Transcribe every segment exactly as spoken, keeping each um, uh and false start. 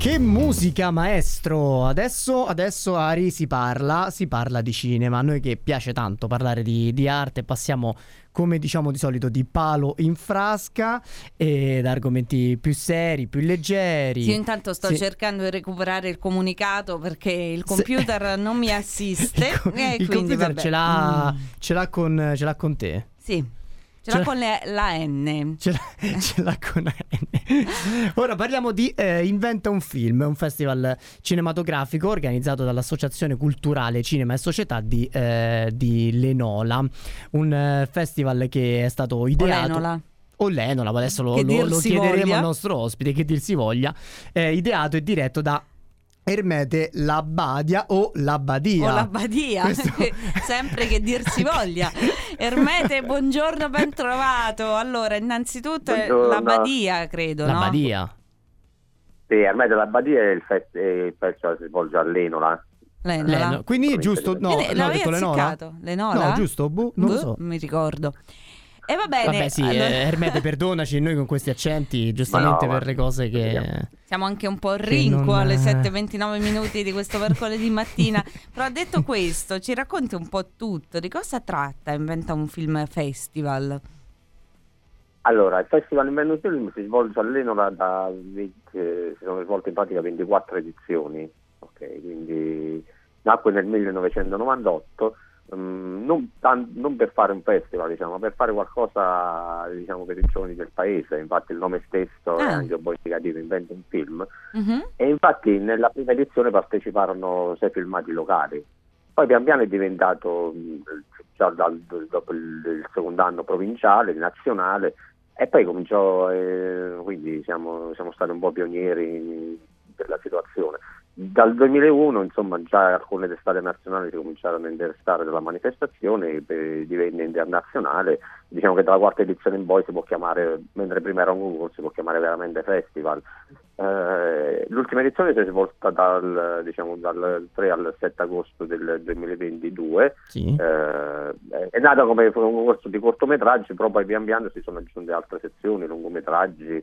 Che musica, maestro! Adesso, adesso Ari si parla, si parla di cinema. A noi che piace tanto parlare di, di arte, passiamo, come diciamo di solito, di palo in frasca e da argomenti più seri, più leggeri. Sì, intanto sto sì. cercando di recuperare il comunicato perché il computer sì. non mi assiste. il, co- e il quindi, computer vabbè. ce l'ha, mm. ce l'ha con, ce l'ha con te? Sì. Ce l'ha con le, la N. Ce l'ha, ce l'ha con la N. Ora parliamo di eh, Inventa un film, un festival cinematografico organizzato dall'Associazione Culturale Cinema e Società di, eh, di Lenola. Un eh, festival che è stato ideato... O Lenola. O Lenola, adesso lo, Che lo, lo chiederemo voglia. al nostro ospite, che dir si voglia. Eh, ideato e diretto da Ermete Labbadia o Labbadia. O Labbadia, Questo... sempre che dir si voglia. Ermete, buongiorno, ben trovato. Allora, innanzitutto buongiorno. Labbadia, credo, Labbadia. no? Sì, Ermete Labbadia è il, fest- il festival che si svolge a Lenola. Lenola. Lenola. Quindi giusto, no, eh, no, ho detto Lenola? Lenola? No, giusto, buh, non buh, lo so. Mi ricordo. E va bene. Vabbè sì, allora... eh, Ermete, perdonaci, noi con questi accenti, giustamente no, per le cose che... Siamo anche un po' rinco non... alle sette e ventinove minuti di questo mercoledì mattina. Però detto questo, ci racconti un po' tutto. Di cosa tratta Inventa un film festival? Allora, il Festival Inventa un film si svolge a Lenola da... Eh, si sono svolte in pratica ventiquattro edizioni. Ok, quindi nacque nel millenovecentonovantotto. Um, non, tan- non per fare un festival, diciamo, ma per fare qualcosa, diciamo, per i giovani del paese. Infatti il nome stesso ah. è anche un po' indicativo, Inventa un film. Uh-huh. E infatti nella prima edizione parteciparono sei filmati locali. Poi pian piano è diventato, già dal, dopo il, il secondo anno, provinciale, nazionale, e poi cominciò, eh, quindi siamo, siamo stati un po' pionieri della situazione. Dal duemilauno, insomma, già alcune testate nazionali si cominciarono a interessare della manifestazione e divenne internazionale. Diciamo che dalla quarta edizione in poi si può chiamare, mentre prima era un concorso, si può chiamare veramente festival. Eh, l'ultima edizione si è svolta dal, diciamo, dal tre al sette agosto del duemilaventidue. Sì. Eh, è nata come un concorso di cortometraggi, però poi pian piano si sono aggiunte altre sezioni, lungometraggi,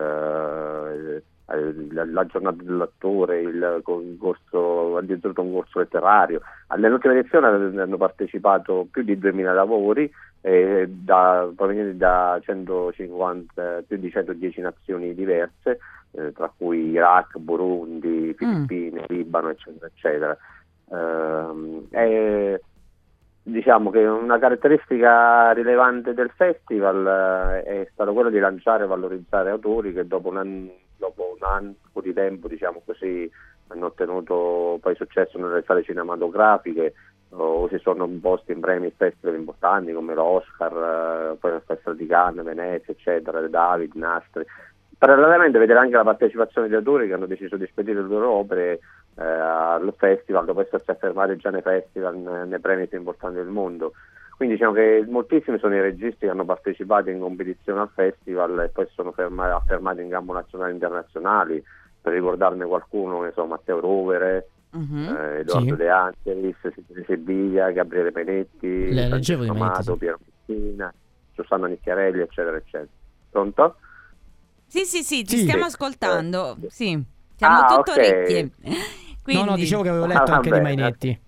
eh, la giornata dell'attore, il concorso, addirittura un corso letterario. Nell'ultima edizione hanno partecipato più di duemila lavori eh, da, provenienti da centocinquanta, più di centodieci nazioni diverse, eh, tra cui Iraq, Burundi, Filippine, mm. Libano, eccetera, eccetera. Eh, è, diciamo che una caratteristica rilevante del festival eh, è stata quella di lanciare e valorizzare autori che dopo un anno dopo un anno di tempo, diciamo così, hanno ottenuto poi successo nelle sale cinematografiche o si sono imposti in premi festival importanti come l'Oscar, eh, poi il Festival di Cannes, Venezia, eccetera, David, Nastri. Parallelamente vedere anche la partecipazione di autori che hanno deciso di spedire le loro opere eh, al festival dopo essersi affermati già nei festival, nei premi più importanti del mondo. Quindi diciamo che moltissimi sono i registi che hanno partecipato in competizione al festival e poi sono fermati, affermati in campo nazionale e internazionali. Per ricordarne qualcuno, ne so, Matteo Rovere, uh-huh. eh, Edoardo sì. De Angelis, Silvia Sebiglia, Gabriele Penetti, Francesco Amato, Piero Messina, Giussano Nicchiarelli, eccetera, eccetera. Pronto? Sì, sì, sì, ti sì. stiamo ascoltando. Eh, sì, siamo ah, tutto okay. orecchie. Quindi... No, no, dicevo che avevo letto ah, anche bene. Di Mainetti.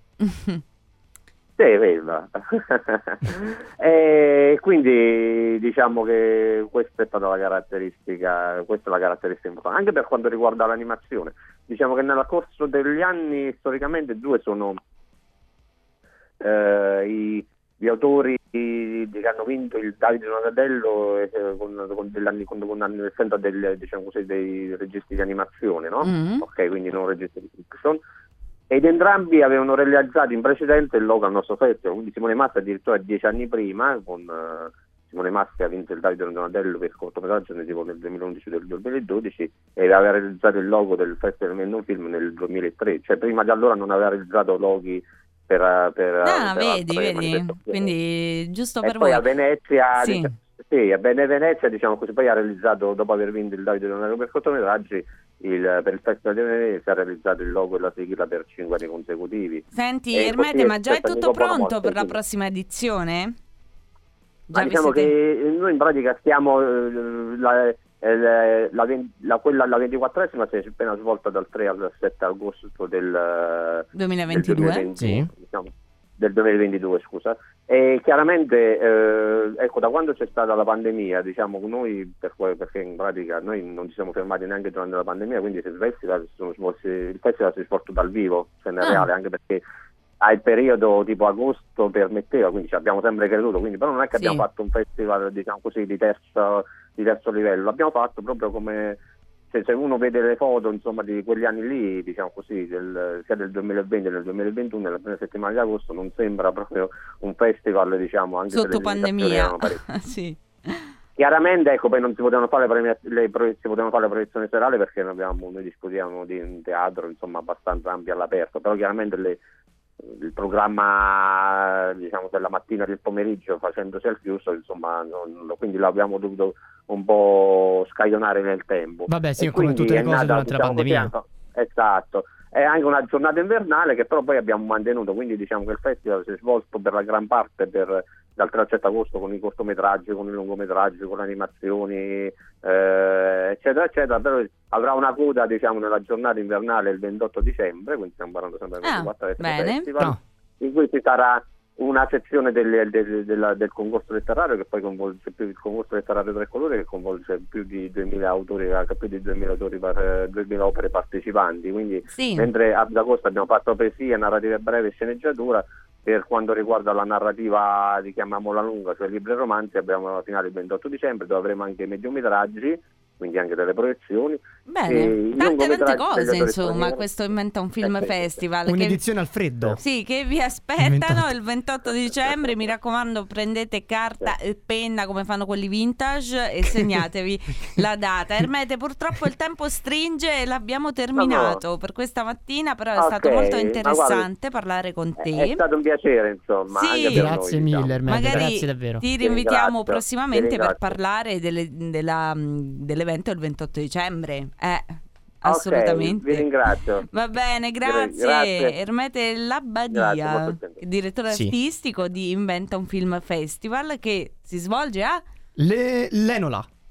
Sì, vero. E quindi diciamo che questa è stata la caratteristica, questa è la caratteristica importante, anche per quanto riguarda l'animazione. Diciamo che nel corso degli anni storicamente due sono eh, i, gli autori di, che hanno vinto il Davide Donatello eh, con, con, dell'anni, con, con l'anniversario del, diciamo così, dei registi di animazione, no? Mm-hmm. Ok, quindi non registi di fiction. Ed entrambi avevano realizzato in precedenza il logo al nostro festival, quindi Simone Massi addirittura dieci anni prima, con uh, Simone Massi ha vinto il Davide Donatello per cortometraggio nel duemilaundici e del duemiladodici e aveva realizzato il logo del Festival Inventa un film nel duemilatré, cioè prima di allora non aveva realizzato loghi per... per ah, per vedi, vedi, quindi giusto e per poi voi. a Venezia... Sì. Diciamo, sì, a Venezia, diciamo così, poi ha realizzato, dopo aver vinto il Davide Donatello per cortometraggi, Il, per il Festival di Venezia ha realizzato il logo e la sigla per cinque anni consecutivi. Senti, e Ermete, ma già è tutto pronto per la quindi. prossima edizione? Già Ma diciamo siete... che noi in pratica stiamo eh, la, eh, la, la, quella, la ventiquattresima si è appena svolta dal tre al sette agosto del duemilaventidue, del duemilaventi, sì. diciamo, del duemilaventidue, scusa. E chiaramente eh, ecco, da quando c'è stata la pandemia, diciamo, noi per, perché in pratica noi non ci siamo fermati neanche durante la pandemia, quindi il festival, sono svolti, il festival si è svolto dal vivo, cioè nel Ah. reale, anche perché al periodo tipo agosto permetteva, quindi ci abbiamo sempre creduto, quindi però non è che Sì. abbiamo fatto un festival, diciamo così, di terzo, di terzo livello, l'abbiamo fatto proprio come, se, se uno vede le foto, insomma, di quegli anni lì, diciamo così, del, sia del duemilaventi che del duemilaventuno, nella prima settimana di agosto, non sembra proprio un festival, diciamo, anche se sotto le limitazioni pandemia. erano parecchie. Sì. Chiaramente, ecco, poi non si potevano fare le, premi- le pro- si potevano fare le proiezioni serali perché noi, abbiamo, noi discutiamo di un teatro, insomma, abbastanza ampio all'aperto, però chiaramente le, il programma, diciamo, della mattina e del pomeriggio facendosi al chiuso, insomma, non, quindi l'abbiamo dovuto un po' scaglionare nel tempo. Vabbè, sì, E come quindi tutte le è cose nata, durante la diciamo così, pandemia. anche- esatto. È anche una giornata invernale che però poi abbiamo mantenuto, quindi diciamo che il festival si è svolto per la gran parte per, dal tre al sette agosto con i cortometraggi, con i lungometraggi, con le animazioni, eh, eccetera, eccetera, però avrà una coda, diciamo, nella giornata invernale il ventotto dicembre, quindi stiamo parlando sempre del Ah, ventiquattro bene. Festival, No. in cui ci sarà una sezione del, del, del, del concorso letterario che poi coinvolge più il concorso letterario tre colori, che coinvolge più di duemila autori, più di duemila autori, duemila opere partecipanti, quindi Sì. mentre ad agosto abbiamo fatto poesia, narrativa breve e sceneggiatura, per quanto riguarda la narrativa, di chiamiamola lunga, cioè libri e romanzi, abbiamo la finale il ventotto dicembre, dove avremo anche i mediometraggi, quindi anche delle proiezioni. E Bene, i tante tante lungometraggi degli cose, autori insomma, stranieri. questo Inventa un Film Eh, sì, sì, sì. Festival. che- Un'edizione al freddo. Sì, che vi aspettano ventotto. il ventotto dicembre. Mi raccomando, prendete carta e penna come fanno quelli vintage e segnatevi la data. Ermete, purtroppo il tempo stringe e l'abbiamo terminato per questa mattina, però è stato Ok, molto ma interessante parlare con È, te. è stato un piacere, insomma. Sì. anche per Grazie noi, mille, diciamo. Ermete, Magari grazie davvero. ti Ti rinvitiamo ringrazio, prossimamente ti per ringrazio. parlare delle- della- dell'evento il ventotto dicembre. Eh, Ok, assolutamente. vi ringrazio. Va bene, grazie. Grazie. Ermete Grazie, Labbadia, molto gentile. direttore Sì. artistico di Inventa un Film Festival, che si svolge a Le... L'Enola.